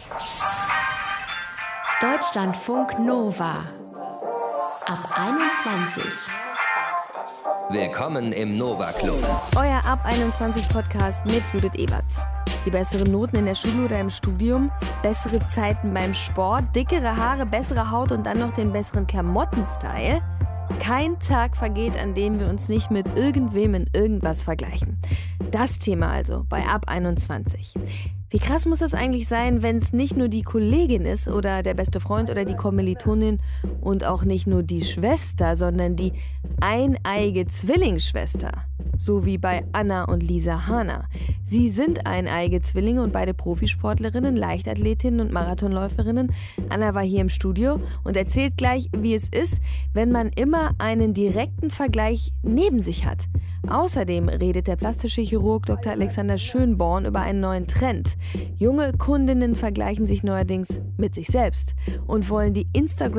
Deutschlandfunk Nova. Ab 21. Willkommen im Nova Club. Euer Ab 21 Podcast mit Judith Ebert. Die besseren Noten in der Schule oder im Studium, bessere Zeiten beim Sport, dickere Haare, bessere Haut und dann noch den besseren Klamottenstyle. Kein Tag vergeht, an dem wir uns nicht mit irgendwem in irgendwas vergleichen. Das Thema also bei Ab 21. Wie krass muss das eigentlich sein, wenn es nicht nur die Kollegin ist oder der beste Freund oder die Kommilitonin und auch nicht nur die Schwester, sondern die eineige Zwillingsschwester. So wie bei Anna und Lisa Hahner. Sie sind eineige Zwillinge und beide Profisportlerinnen, Leichtathletinnen und Marathonläuferinnen. Anna war hier im Studio und erzählt gleich, wie es ist, wenn man immer einen direkten Vergleich neben sich hat. Außerdem redet der plastische Chirurg Dr. Alexander Schönborn über einen neuen Trend. Junge Kundinnen vergleichen sich neuerdings mit sich selbst und wollen die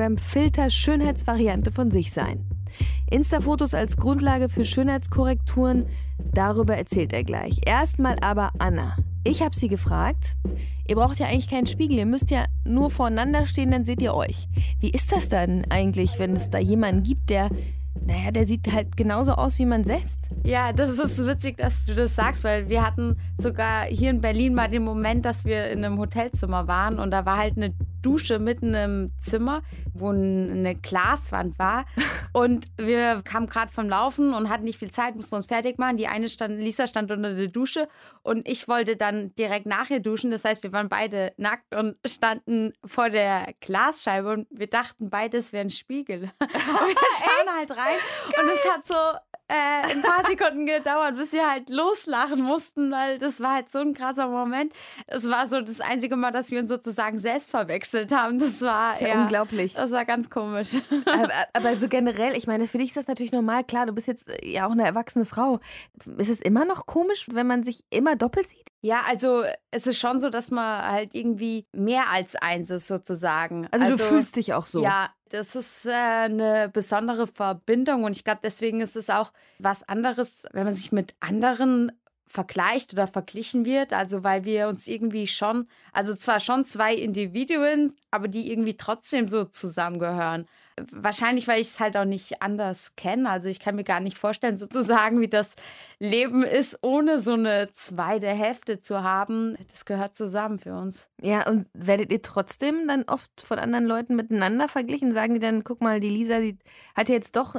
Instagram-Filter-Schönheitsvariante von sich sein. Insta-Fotos als Grundlage für Schönheitskorrekturen, darüber erzählt er gleich. Erstmal aber Anna. Ich habe sie gefragt, ihr braucht ja eigentlich keinen Spiegel, ihr müsst ja nur voreinander stehen, dann seht ihr euch. Wie ist das dann eigentlich, wenn es da jemanden gibt, der sieht halt genauso aus wie man selbst? Ja, das ist witzig, dass du das sagst, weil wir hatten sogar hier in Berlin mal den Moment, dass wir in einem Hotelzimmer waren und da war halt eine Dusche mitten im Zimmer, wo eine Glaswand war und wir kamen gerade vom Laufen und hatten nicht viel Zeit, mussten uns fertig machen. Lisa stand unter der Dusche und ich wollte dann direkt nachher duschen. Das heißt, wir waren beide nackt und standen vor der Glasscheibe und wir dachten beide, es wäre ein Spiegel. Und wir schauen halt rein und es hat so ein paar Sekunden gedauert, bis wir halt loslachen mussten, weil das war halt so ein krasser Moment. Es war so das einzige Mal, dass wir uns sozusagen selbst verwechselt haben. Das war ja unglaublich. Das war ganz komisch. Aber so generell, ich meine, für dich ist das natürlich normal. Klar, du bist jetzt ja auch eine erwachsene Frau. Ist es immer noch komisch, wenn man sich immer doppelt sieht? Ja, also es ist schon so, dass man halt irgendwie mehr als eins ist sozusagen. Also du fühlst dich auch so? Ja, das ist eine besondere Verbindung und ich glaube, deswegen ist es auch was anderes, wenn man sich mit anderen vergleicht oder verglichen wird, also weil wir uns irgendwie schon, also zwar schon zwei Individuen, aber die irgendwie trotzdem so zusammengehören. Wahrscheinlich, weil ich es halt auch nicht anders kenne. Also ich kann mir gar nicht vorstellen, sozusagen, wie das Leben ist, ohne so eine zweite Hälfte zu haben. Das gehört zusammen für uns. Ja, und werdet ihr trotzdem dann oft von anderen Leuten miteinander verglichen? Sagen die dann, guck mal, die Lisa hat ja jetzt doch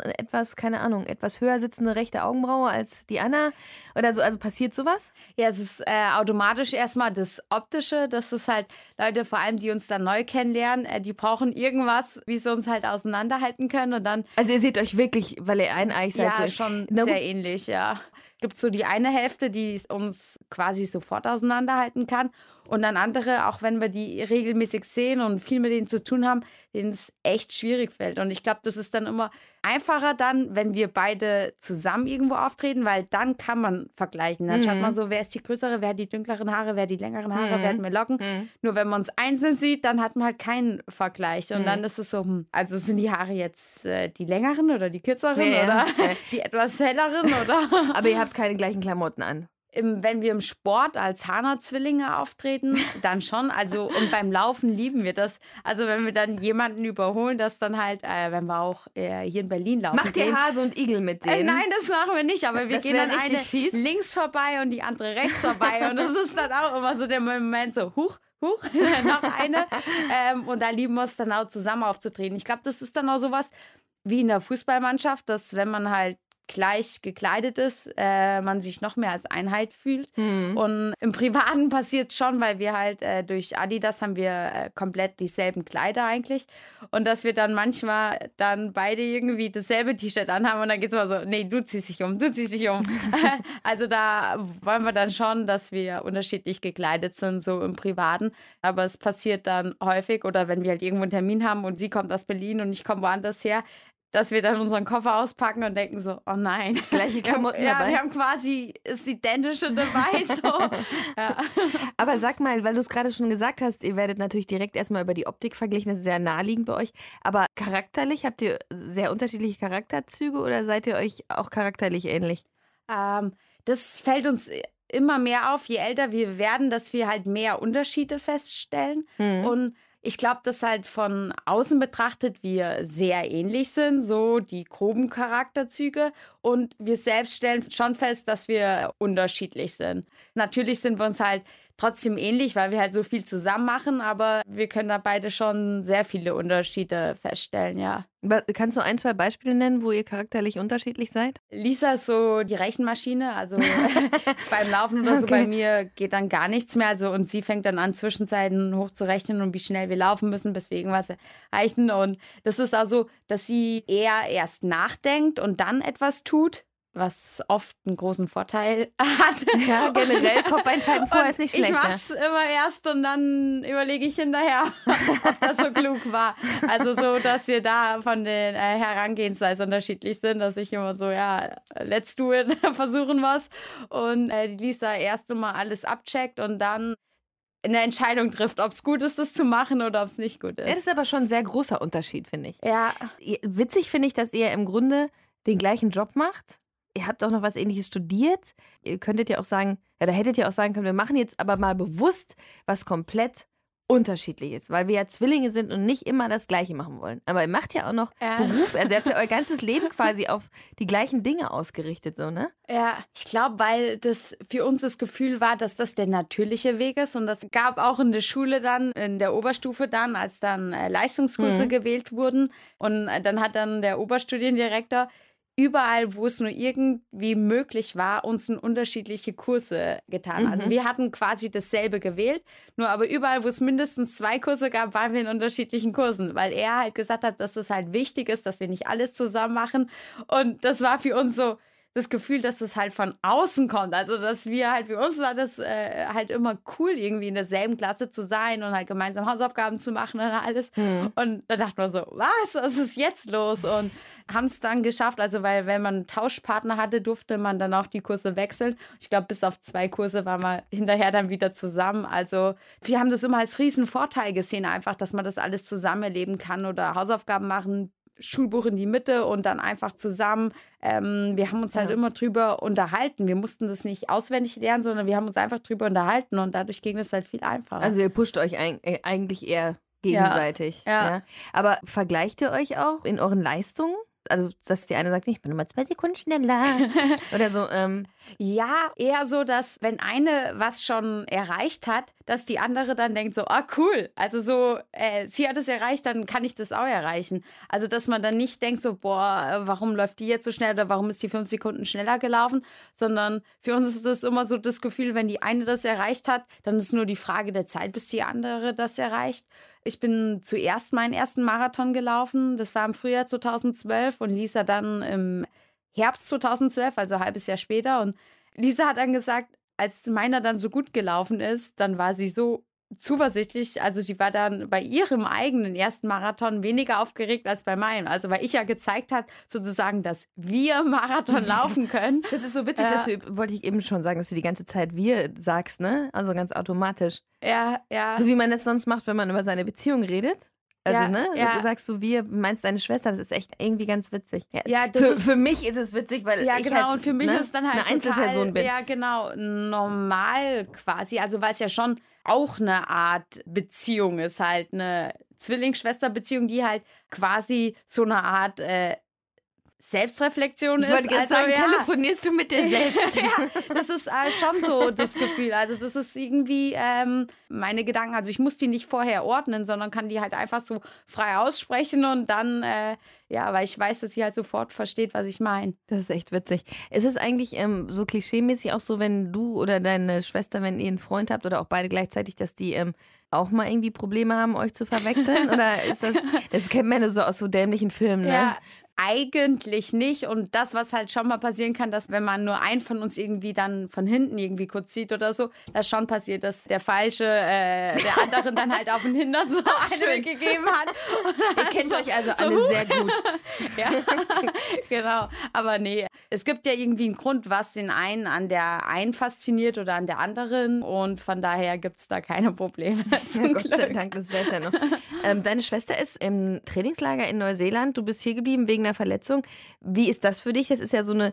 etwas höher sitzende rechte Augenbraue als die Anna oder so. Also passiert sowas? Ja, es ist automatisch erstmal das Optische. Das ist halt Leute, vor allem, die uns dann neu kennenlernen, die brauchen irgendwas, wie sie uns halt auseinanderhalten können und dann... Also ihr seht euch wirklich, weil ihr eineig seid. Ja, schon sehr ähnlich, ja. Es gibt so die eine Hälfte, die uns quasi sofort auseinanderhalten kann und dann andere, auch wenn wir die regelmäßig sehen und viel mit denen zu tun haben, denen es echt schwierig fällt. Und ich glaube, das ist dann immer einfacher dann, wenn wir beide zusammen irgendwo auftreten, weil dann kann man vergleichen. Dann schaut man so, wer ist die größere, wer hat die dunkleren Haare, wer hat die längeren Haare, wer hat mehr Locken. Nur wenn man uns einzeln sieht, dann hat man halt keinen Vergleich. Und dann ist es so, also sind die Haare jetzt die längeren oder die kürzeren oder die etwas helleren? Oder? Aber ihr habt keine gleichen Klamotten an. Wenn wir im Sport als Hahner-Zwillinge auftreten, dann schon. Also und beim Laufen lieben wir das. Also wenn wir dann jemanden überholen, das dann halt, wenn wir auch hier in Berlin laufen. Macht ihr Hase und Igel mit denen? Nein, das machen wir nicht. Aber wir das gehen dann eine fies. Links vorbei und die andere rechts vorbei. Und das ist dann auch immer so der Moment so, huch, noch eine. Und da lieben wir es dann auch zusammen aufzutreten. Ich glaube, das ist dann auch sowas wie in der Fußballmannschaft, dass wenn man halt gleich gekleidet ist, man sich noch mehr als Einheit fühlt. Und im Privaten passiert es schon, weil wir halt durch Adidas haben wir komplett dieselben Kleider eigentlich. Und dass wir dann manchmal dann beide irgendwie dasselbe T-Shirt anhaben und dann geht es immer so, nee, du ziehst dich um. Also da wollen wir dann schon, dass wir unterschiedlich gekleidet sind, so im Privaten. Aber es passiert dann häufig oder wenn wir halt irgendwo einen Termin haben und sie kommt aus Berlin und ich komme woanders her, dass wir dann unseren Koffer auspacken und denken so, oh nein. Gleiche Klamotten dabei. Ja, wir haben quasi das Identische dabei. So. Ja. Aber sag mal, weil du es gerade schon gesagt hast, ihr werdet natürlich direkt erstmal über die Optik verglichen, das ist sehr naheliegend bei euch. Aber charakterlich, habt ihr sehr unterschiedliche Charakterzüge oder seid ihr euch auch charakterlich ähnlich? Das fällt uns immer mehr auf, je älter wir werden, dass wir halt mehr Unterschiede feststellen. Und ich glaube, dass halt von außen betrachtet wir sehr ähnlich sind, so die groben Charakterzüge. Und wir selbst stellen schon fest, dass wir unterschiedlich sind. Natürlich sind wir uns halt trotzdem ähnlich, weil wir halt so viel zusammen machen, aber wir können da beide schon sehr viele Unterschiede feststellen, ja. Kannst du 1, 2 Beispiele nennen, wo ihr charakterlich unterschiedlich seid? Lisa ist so die Rechenmaschine, also beim Laufen oder so bei mir geht dann gar nichts mehr. Also und sie fängt dann an, Zwischenzeiten hochzurechnen und wie schnell wir laufen müssen, bis wir irgendwas erreichen. Und das ist also, dass sie eher erst nachdenkt und dann etwas tut, was oft einen großen Vorteil hat. Ja, generell Kopf einschalten vorher ist nicht schlecht. Ich mach's immer erst und dann überlege ich hinterher, ob das so klug war. Also so, dass wir da von den Herangehensweisen unterschiedlich sind, dass ich immer so, ja, let's do it, versuchen was. Und die Lisa erst immer alles abcheckt und dann eine Entscheidung trifft, ob es gut ist, das zu machen oder ob es nicht gut ist. Ja, das ist aber schon ein sehr großer Unterschied, finde ich. Ja. Witzig finde ich, dass ihr im Grunde den gleichen Job macht. Ihr habt auch noch was Ähnliches studiert. Ihr könntet ja auch sagen, ja, da hättet ihr auch sagen können, wir machen jetzt aber mal bewusst was komplett Unterschiedliches, weil wir ja Zwillinge sind und nicht immer das Gleiche machen wollen. Aber ihr macht ja auch noch Beruf, also ihr habt ja euer ganzes Leben quasi auf die gleichen Dinge ausgerichtet, so, ne? Ja, ich glaube, weil das für uns das Gefühl war, dass das der natürliche Weg ist und das gab auch in der Schule dann, in der Oberstufe dann, als dann Leistungskurse gewählt wurden und dann hat dann der Oberstudiendirektor überall, wo es nur irgendwie möglich war, uns in unterschiedliche Kurse getan. Also wir hatten quasi dasselbe gewählt, nur aber überall, wo es mindestens 2 Kurse gab, waren wir in unterschiedlichen Kursen, weil er halt gesagt hat, dass es halt wichtig ist, dass wir nicht alles zusammen machen. Und das war für uns so das Gefühl, dass es halt von außen kommt. Also, dass wir halt, für uns war das halt immer cool, irgendwie in derselben Klasse zu sein und halt gemeinsam Hausaufgaben zu machen und alles. Und da dachten wir so, was ist jetzt los? Und haben es dann geschafft, also weil wenn man einen Tauschpartner hatte, durfte man dann auch die Kurse wechseln. Ich glaube, bis auf 2 Kurse waren wir hinterher dann wieder zusammen. Also wir haben das immer als riesen Vorteil gesehen, einfach, dass man das alles zusammen erleben kann oder Hausaufgaben machen, Schulbuch in die Mitte und dann einfach zusammen. Wir haben uns halt immer drüber unterhalten. Wir mussten das nicht auswendig lernen, sondern wir haben uns einfach drüber unterhalten und dadurch ging es halt viel einfacher. Also ihr pusht euch eigentlich eher gegenseitig. Ja. Aber vergleicht ihr euch auch in euren Leistungen? Also, dass die eine sagt, ich bin immer 2 Sekunden schneller. Oder so. Ja, eher so, dass wenn eine was schon erreicht hat, dass die andere dann denkt so, cool. Also so, sie hat es erreicht, dann kann ich das auch erreichen. Also, dass man dann nicht denkt so, boah, warum läuft die jetzt so schnell oder warum ist die 5 Sekunden schneller gelaufen? Sondern für uns ist das immer so das Gefühl, wenn die eine das erreicht hat, dann ist es nur die Frage der Zeit, bis die andere das erreicht. Ich bin zuerst meinen ersten Marathon gelaufen. Das war im Frühjahr 2012 und Lisa dann im Herbst 2012, also ein halbes Jahr später. Und Lisa hat dann gesagt, als meiner dann so gut gelaufen ist, dann war sie so zuversichtlich. Also sie war dann bei ihrem eigenen ersten Marathon weniger aufgeregt als bei meinem. Also weil ich ja gezeigt habe, sozusagen, dass wir Marathon laufen können. Das ist so witzig, wollte ich eben schon sagen, dass du die ganze Zeit wir sagst, ne? Also ganz automatisch. Ja. So wie man es sonst macht, wenn man über seine Beziehung redet. Also, ne? Ja. Du sagst so, wir, meinst deine Schwester, das ist echt irgendwie ganz witzig. Ja, das für mich ist es witzig, weil ja, ich genau, halt, und für mich ist es dann halt eine Einzelperson bin. Ja, genau, normal quasi. Also, weil es ja schon auch eine Art Beziehung ist, halt eine Zwillingsschwesterbeziehung, die halt quasi so eine Art Selbstreflexion ist. Ich wollte gerade sagen, telefonierst du mit dir selbst? Ja, das ist schon so das Gefühl. Also das ist irgendwie meine Gedanken. Also ich muss die nicht vorher ordnen, sondern kann die halt einfach so frei aussprechen und dann, weil ich weiß, dass sie halt sofort versteht, was ich meine. Das ist echt witzig. Ist es eigentlich so klischeemäßig auch so, wenn du oder deine Schwester, wenn ihr einen Freund habt oder auch beide gleichzeitig, dass die auch mal irgendwie Probleme haben, euch zu verwechseln? Oder ist das kennt man ja so aus so dämlichen Filmen, ne? Ja. Eigentlich nicht. Und das, was halt schon mal passieren kann, dass wenn man nur einen von uns irgendwie dann von hinten irgendwie kurz sieht oder so, das schon passiert, dass der Falsche der anderen dann halt auf den Hintern so eine gegeben hat. Ihr kennt euch also alle sehr gut. Ja, genau. Aber nee, es gibt ja irgendwie einen Grund, was den einen an der einen fasziniert oder an der anderen. Und von daher gibt es da keine Probleme. Gott sei Dank, das wäre es ja noch. Deine Schwester ist im Trainingslager in Neuseeland. Du bist hier geblieben wegen einer Verletzung. Wie ist das für dich? Das ist ja so eine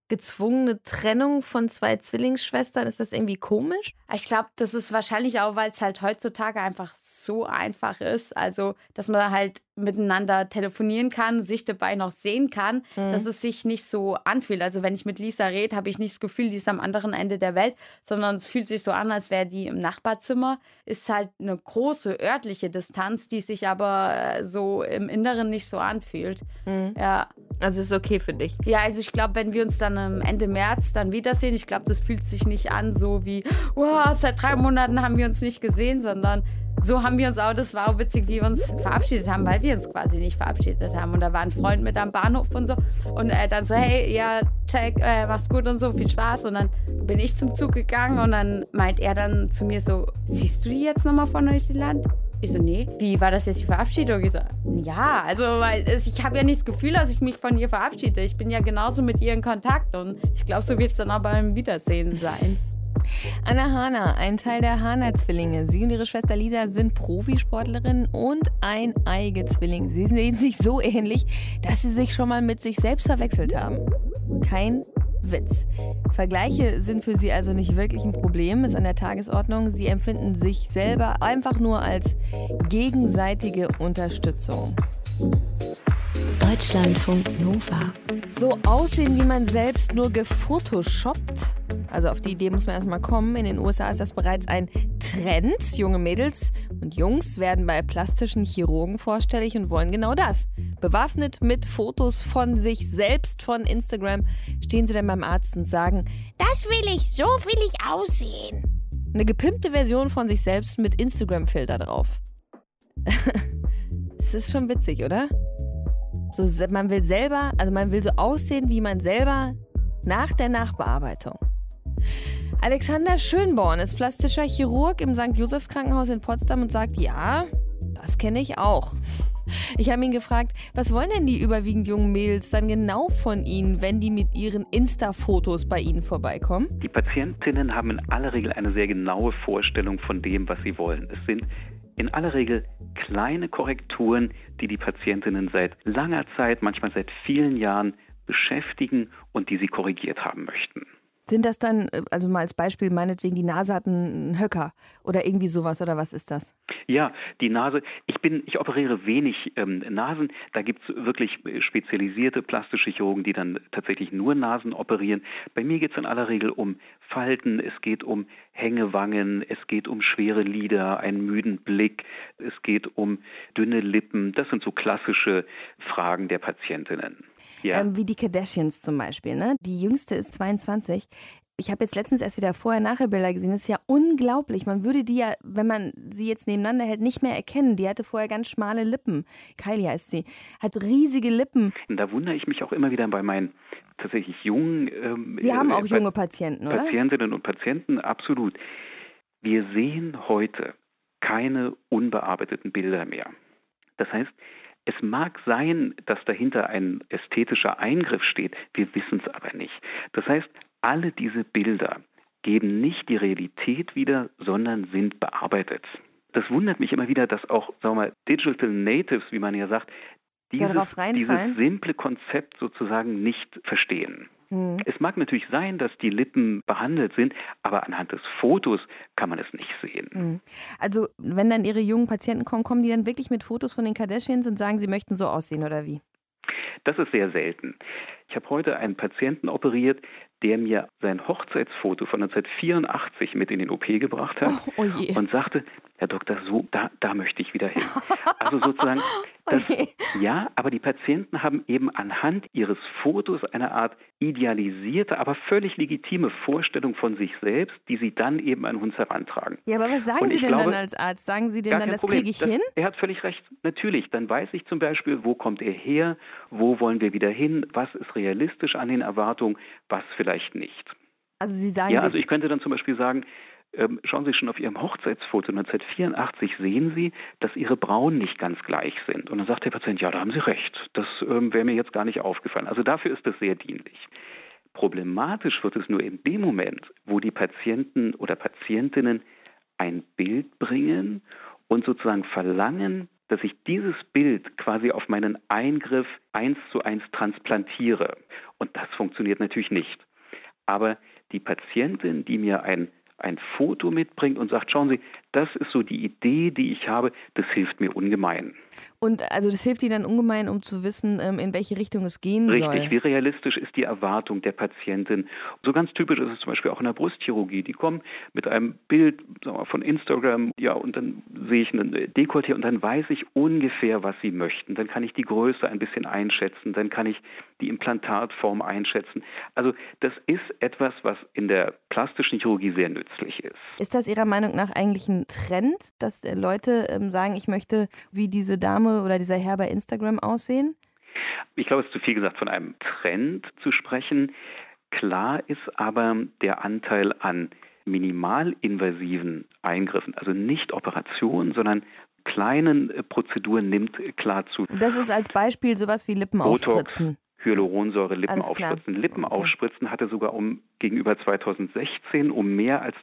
gezwungene Trennung von 2 Zwillingsschwestern? Ist das irgendwie komisch? Ich glaube, das ist wahrscheinlich auch, weil es halt heutzutage einfach so einfach ist. Also, dass man halt miteinander telefonieren kann, sich dabei noch sehen kann, dass es sich nicht so anfühlt. Also, wenn ich mit Lisa rede, habe ich nicht das Gefühl, die ist am anderen Ende der Welt, sondern es fühlt sich so an, als wäre die im Nachbarzimmer. Ist halt eine große örtliche Distanz, die sich aber so im Inneren nicht so anfühlt. Ja. Also ist okay für dich. Ja, also ich glaube, wenn wir uns dann Ende März dann wiedersehen, ich glaube, das fühlt sich nicht an so wie, wow, seit 3 Monaten haben wir uns nicht gesehen, sondern so haben wir uns auch, das war auch witzig, wie wir uns verabschiedet haben, weil wir uns quasi nicht verabschiedet haben. Und da war ein Freund mit am Bahnhof und so. Und dann so, hey, ja, check, mach's gut und so, viel Spaß. Und dann bin ich zum Zug gegangen und dann meint er dann zu mir so, siehst du die jetzt nochmal von Neuseeland? Ich so, nee. Wie war das jetzt die Verabschiedung? Ich so, ja, also weil ich habe ja nicht das Gefühl, dass ich mich von ihr verabschiede. Ich bin ja genauso mit ihr in Kontakt und ich glaube, so wird es dann auch beim Wiedersehen sein. Anna Hahner, ein Teil der Hahner-Zwillinge. Sie und ihre Schwester Lisa sind Profisportlerinnen und eineige Zwilling. Sie sehen sich so ähnlich, dass sie sich schon mal mit sich selbst verwechselt haben. Kein Witz. Vergleiche sind für sie also nicht wirklich ein Problem, ist an der Tagesordnung. Sie empfinden sich selber einfach nur als gegenseitige Unterstützung. Deutschlandfunk Nova. So aussehen, wie man selbst, nur gefotoshoppt. Also auf die Idee muss man erstmal kommen. In den USA ist das bereits ein Trend. Junge Mädels und Jungs werden bei plastischen Chirurgen vorstellig und wollen genau das. Bewaffnet mit Fotos von sich selbst von Instagram stehen sie dann beim Arzt und sagen, das will ich, so will ich aussehen. Eine gepimpte Version von sich selbst mit Instagram-Filter drauf. Das ist schon witzig, oder? So, man will so aussehen, wie man selber nach der Nachbearbeitung. Alexander Schönborn ist plastischer Chirurg im St. Josephs Krankenhaus in Potsdam und sagt, ja, das kenne ich auch. Ich habe ihn gefragt, was wollen denn die überwiegend jungen Mädels dann genau von Ihnen, wenn die mit ihren Insta-Fotos bei Ihnen vorbeikommen? Die Patientinnen haben in aller Regel eine sehr genaue Vorstellung von dem, was sie wollen. Es sind in aller Regel kleine Korrekturen, die die Patientinnen seit langer Zeit, manchmal seit vielen Jahren beschäftigen und die sie korrigiert haben möchten. Sind das dann, also mal als Beispiel, meinetwegen die Nase hat einen Höcker oder irgendwie sowas, oder was ist das? Ja, die Nase. Ich operiere wenig Nasen. Da gibt es wirklich spezialisierte plastische Chirurgen, die dann tatsächlich nur Nasen operieren. Bei mir geht es in aller Regel um Falten, es geht um Hängewangen, es geht um schwere Lider, einen müden Blick, es geht um dünne Lippen. Das sind so klassische Fragen der Patientinnen. Ja. Wie die Kardashians zum Beispiel, ne? Die jüngste ist 22. Ich habe jetzt letztens erst wieder Vorher-Nachher-Bilder gesehen. Das ist ja unglaublich. Man würde die ja, wenn man sie jetzt nebeneinander hält, nicht mehr erkennen. Die hatte vorher ganz schmale Lippen. Kylie heißt sie. Hat riesige Lippen. Und da wundere ich mich auch immer wieder bei meinen tatsächlich jungen... Sie haben auch junge Patienten, oder? Patientinnen und Patienten, absolut. Wir sehen heute keine unbearbeiteten Bilder mehr. Das heißt, es mag sein, dass dahinter ein ästhetischer Eingriff steht, wir wissen es aber nicht. Das heißt, alle diese Bilder geben nicht die Realität wieder, sondern sind bearbeitet. Das wundert mich immer wieder, dass auch, sagen wir mal, Digital Natives, wie man ja sagt, dieses simple Konzept sozusagen nicht verstehen. Es mag natürlich sein, dass die Lippen behandelt sind, aber anhand des Fotos kann man es nicht sehen. Also wenn dann Ihre jungen Patienten kommen, kommen die dann wirklich mit Fotos von den Kardashians und sagen, sie möchten so aussehen oder wie? Das ist sehr selten. Ich habe heute einen Patienten operiert, der mir sein Hochzeitsfoto von 1984 mit in den OP gebracht hat und sagte, Herr Doktor, so, da möchte ich wieder hin. Also sozusagen, ja, aber die Patienten haben eben anhand ihres Fotos eine Art idealisierte, aber völlig legitime Vorstellung von sich selbst, die sie dann eben an uns herantragen. Ja, aber was sagen Sie denn dann als Arzt? Sagen Sie denn dann, das kriege ich hin? Er hat völlig recht, natürlich. Dann weiß ich zum Beispiel, wo kommt er her, wo wollen wir wieder hin, was ist realistisch an den Erwartungen, was vielleicht nicht. Also Sie sagen... Ja, also ich könnte dann zum Beispiel sagen, schauen Sie schon auf Ihrem Hochzeitsfoto 1984, sehen Sie, dass Ihre Brauen nicht ganz gleich sind. Und dann sagt der Patient, ja, da haben Sie recht. Das wäre mir jetzt gar nicht aufgefallen. Also dafür ist das sehr dienlich. Problematisch wird es nur in dem Moment, wo die Patienten oder Patientinnen ein Bild bringen und sozusagen verlangen, dass ich dieses Bild quasi auf meinen Eingriff 1:1 transplantiere. Und das funktioniert natürlich nicht. Aber die Patientin, die mir ein Foto mitbringt und sagt, schauen Sie, das ist so die Idee, die ich habe, das hilft mir ungemein. Und also das hilft Ihnen dann ungemein, um zu wissen, in welche Richtung es gehen soll. Richtig, wie realistisch ist die Erwartung der Patientin? So ganz typisch ist es zum Beispiel auch in der Brustchirurgie. Die kommen mit einem Bild, sagen wir mal, von Instagram, ja, und dann sehe ich ein Dekolleté und dann weiß ich ungefähr, was sie möchten. Dann kann ich die Größe ein bisschen einschätzen, dann kann ich die Implantatform einschätzen. Also das ist etwas, was in der plastischen Chirurgie sehr nützlich ist. Ist das Ihrer Meinung nach eigentlich ein Trend, dass Leute sagen, ich möchte wie diese Dame oder dieser Herr bei Instagram aussehen? Ich glaube, es ist zu viel gesagt, von einem Trend zu sprechen. Klar ist aber der Anteil an minimalinvasiven Eingriffen, also nicht Operationen, sondern kleinen Prozeduren nimmt klar zu. Das ist als Beispiel sowas wie Lippen aufspritzen. Hyaluronsäure, Lippen aufspritzen. Lippen aufspritzen hatte sogar gegenüber 2016 um mehr als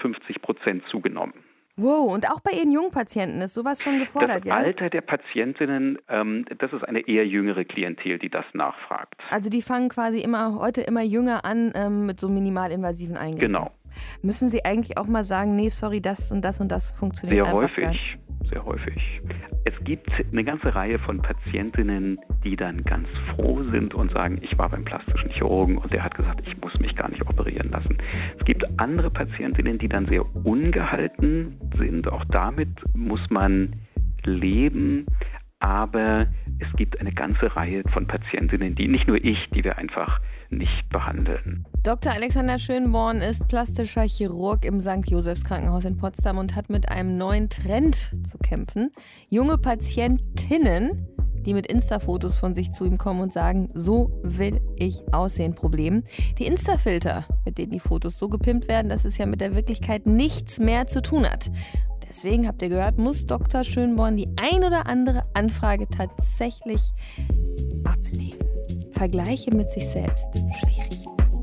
53% zugenommen. Wow, und auch bei Ihren jungen Patienten ist sowas schon gefordert, ja? Das Alter der Patientinnen, das ist eine eher jüngere Klientel, die das nachfragt. Also die fangen quasi heute immer jünger an mit so minimalinvasiven Eingriffen. Genau. Müssen Sie eigentlich auch mal sagen, nee, sorry, das und das und das funktioniert einfach gar nicht? Sehr häufig. Es gibt eine ganze Reihe von Patientinnen, die dann ganz froh sind und sagen, ich war beim plastischen Chirurgen und der hat gesagt, ich muss mich gar nicht operieren lassen. Es gibt andere Patientinnen, die dann sehr ungehalten sind. Auch damit muss man leben. Aber es gibt eine ganze Reihe von Patientinnen, die wir einfach nicht behandeln. Dr. Alexander Schönborn ist plastischer Chirurg im St. Josephs Krankenhaus in Potsdam und hat mit einem neuen Trend zu kämpfen. Junge Patientinnen, die mit Insta-Fotos von sich zu ihm kommen und sagen, so will ich aussehen, Problem. Die Insta-Filter, mit denen die Fotos so gepimpt werden, dass es ja mit der Wirklichkeit nichts mehr zu tun hat. Deswegen, habt ihr gehört, muss Dr. Schönborn die ein oder andere Anfrage tatsächlich ablehnen. Vergleiche mit sich selbst. Schwierig.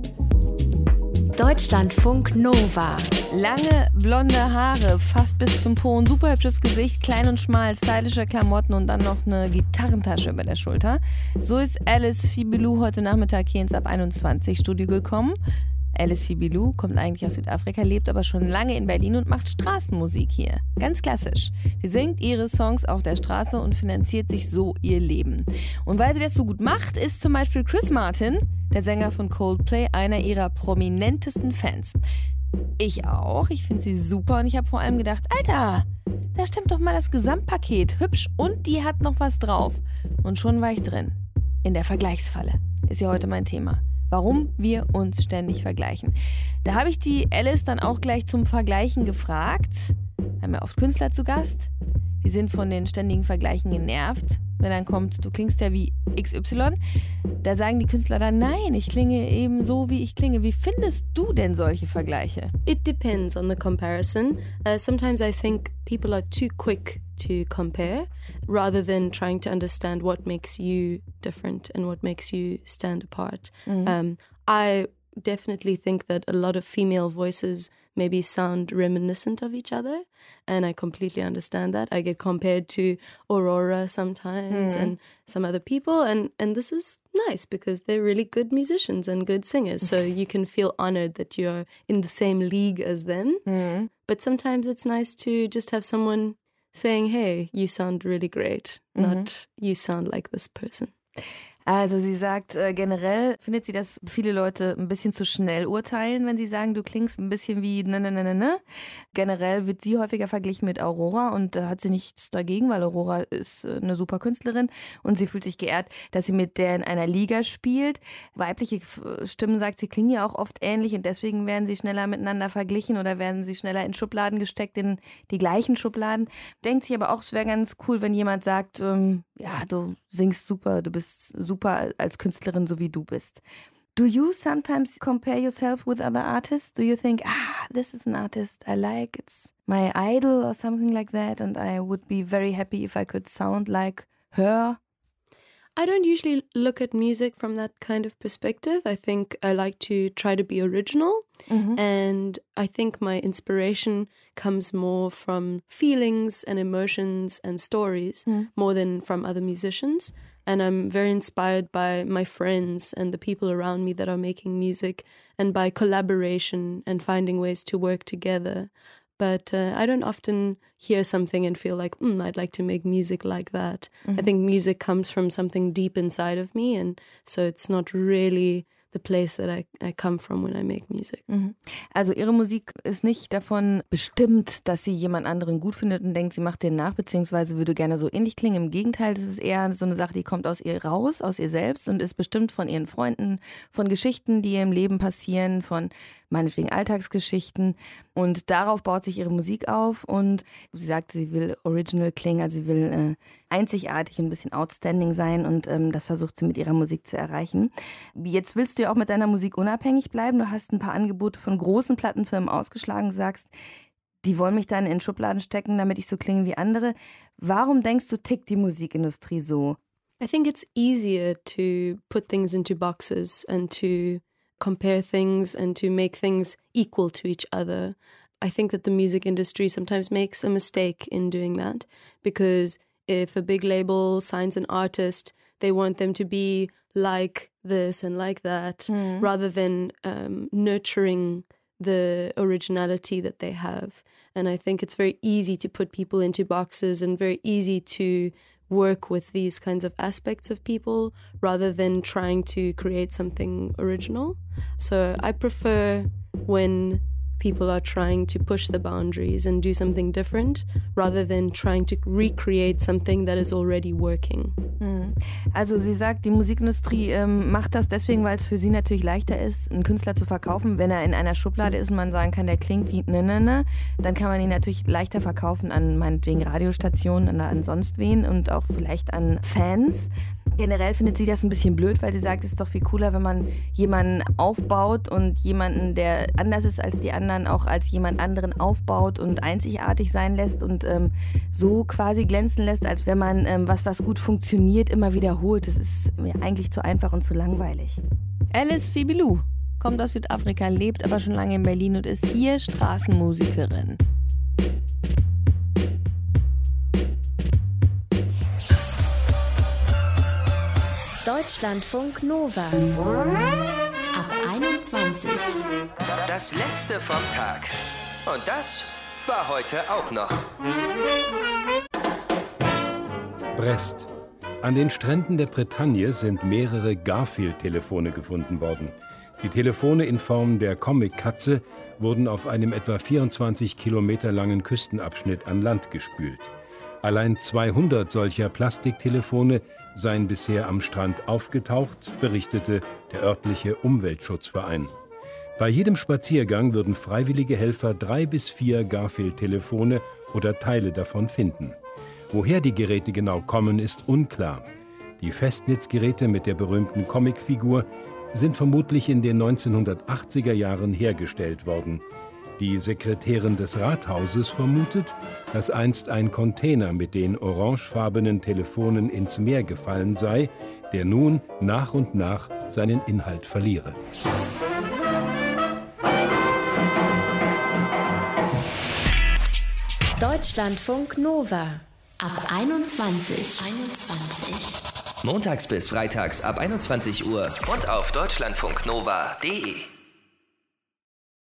Deutschlandfunk Nova. Lange, blonde Haare, fast bis zum Po, ein super hübsches Gesicht, klein und schmal, stylische Klamotten und dann noch eine Gitarrentasche über der Schulter. So ist Alice Fibilou heute Nachmittag hier ins Ab 21 Studio gekommen. Alice Fibilou kommt eigentlich aus Südafrika, lebt aber schon lange in Berlin und macht Straßenmusik hier. Ganz klassisch. Sie singt ihre Songs auf der Straße und finanziert sich so ihr Leben. Und weil sie das so gut macht, ist zum Beispiel Chris Martin, der Sänger von Coldplay, einer ihrer prominentesten Fans. Ich auch. Ich finde sie super und ich habe vor allem gedacht, Alter, da stimmt doch mal das Gesamtpaket. Hübsch und die hat noch was drauf. Und schon war ich drin. In der Vergleichsfalle. Ist ja heute mein Thema. Warum wir uns ständig vergleichen. Da habe ich die Alice dann auch gleich zum Vergleichen gefragt. Wir haben ja oft Künstler zu Gast. Die sind von den ständigen Vergleichen genervt. Wenn dann kommt, du klingst ja wie XY, da sagen die Künstler dann, nein, ich klinge eben so, wie ich klinge. Wie findest du denn solche Vergleiche? It depends on the comparison. Sometimes I think people are too quick to compare rather than trying to understand what makes you different and what makes you stand apart. I definitely think that a lot of female voices maybe sound reminiscent of each other, and I completely understand that. I get compared to Aurora sometimes and some other people, and this is nice because they're really good musicians and good singers, so you can feel honored that you're in the same league as them. But sometimes it's nice to just have someone saying, hey, you sound really great, not you sound like this person. Also sie sagt, generell findet sie, dass viele Leute ein bisschen zu schnell urteilen, wenn sie sagen, du klingst ein bisschen wie ne. Generell wird sie häufiger verglichen mit Aurora und da hat sie nichts dagegen, weil Aurora ist eine super Künstlerin und sie fühlt sich geehrt, dass sie mit der in einer Liga spielt. Weibliche Stimmen, sagt sie, klingen ja auch oft ähnlich und deswegen werden sie schneller miteinander verglichen oder werden sie schneller in Schubladen gesteckt, in die gleichen Schubladen. Denkt sich aber auch, es wäre ganz cool, wenn jemand sagt, ja, du singst super, du bist super als Künstlerin, so wie du bist. Do you sometimes compare yourself with other artists? Do you think, this is an artist I like, it's my idol or something like that and I would be very happy if I could sound like her? I don't usually look at music from that kind of perspective. I think I like to try to be original. And I think my inspiration comes more from feelings and emotions and stories more than from other musicians. And I'm very inspired by my friends and the people around me that are making music and by collaboration and finding ways to work together. But I don't often hear something and feel like, I'd like to make music like that. I think music comes from something deep inside of me, and so it's not really the place that I come from when I make music. Also ihre Musik ist nicht davon bestimmt, dass sie jemand anderen gut findet und denkt, sie macht den nach, beziehungsweise würde gerne so ähnlich klingen. Im Gegenteil, das ist eher so eine Sache, die kommt aus ihr raus, aus ihr selbst und ist bestimmt von ihren Freunden, von Geschichten, die ihr im Leben passieren, von meinetwegen Alltagsgeschichten. Und darauf baut sich ihre Musik auf. Und sie sagt, sie will original klingen, also sie will einzigartig und ein bisschen outstanding sein. Und das versucht sie mit ihrer Musik zu erreichen. Jetzt willst du ja auch mit deiner Musik unabhängig bleiben. Du hast ein paar Angebote von großen Plattenfirmen ausgeschlagen. Du sagst, die wollen mich dann in Schubladen stecken, damit ich so klinge wie andere. Warum denkst du, tickt die Musikindustrie so? I think it's easier to put things into boxes and to compare things and to make things equal to each other. I think that the music industry sometimes makes a mistake in doing that, because if a big label signs an artist, they want them to be like this and like that, rather than nurturing the originality that they have. And I think it's very easy to put people into boxes and very easy to work with these kinds of aspects of people rather than trying to create something original. So I prefer when people are trying to push the boundaries and do something different rather than trying to recreate something that is already working. Also sie sagt, die Musikindustrie macht das deswegen, weil es für sie natürlich leichter ist, einen Künstler zu verkaufen. Wenn er in einer Schublade ist und man sagen kann, der klingt wie ne, dann kann man ihn natürlich leichter verkaufen an meinetwegen Radiostationen oder an sonst wen und auch vielleicht an Fans. Generell findet sie das ein bisschen blöd, weil sie sagt, es ist doch viel cooler, wenn man jemanden aufbaut und jemanden, der anders ist als die anderen, auch als jemand anderen aufbaut und einzigartig sein lässt und so quasi glänzen lässt, als wenn man was gut funktioniert, immer wiederholt. Das ist mir eigentlich zu einfach und zu langweilig. Alice Fibilou kommt aus Südafrika, lebt aber schon lange in Berlin und ist hier Straßenmusikerin. Deutschlandfunk Nova. Ab 21. Das letzte vom Tag. Und das war heute auch noch. Brest. An den Stränden der Bretagne sind mehrere Garfield-Telefone gefunden worden. Die Telefone in Form der Comic-Katze wurden auf einem etwa 24 Kilometer langen Küstenabschnitt an Land gespült. Allein 200 solcher Plastiktelefone seien bisher am Strand aufgetaucht, berichtete der örtliche Umweltschutzverein. Bei jedem Spaziergang würden freiwillige Helfer 3 bis 4 Garfield-Telefone oder Teile davon finden. Woher die Geräte genau kommen, ist unklar. Die Festnetzgeräte mit der berühmten Comicfigur sind vermutlich in den 1980er Jahren hergestellt worden. Die Sekretärin des Rathauses vermutet, dass einst ein Container mit den orangefarbenen Telefonen ins Meer gefallen sei, der nun nach und nach seinen Inhalt verliere. Deutschlandfunk Nova. Ab 21. Montags bis freitags ab 21 Uhr und auf deutschlandfunknova.de.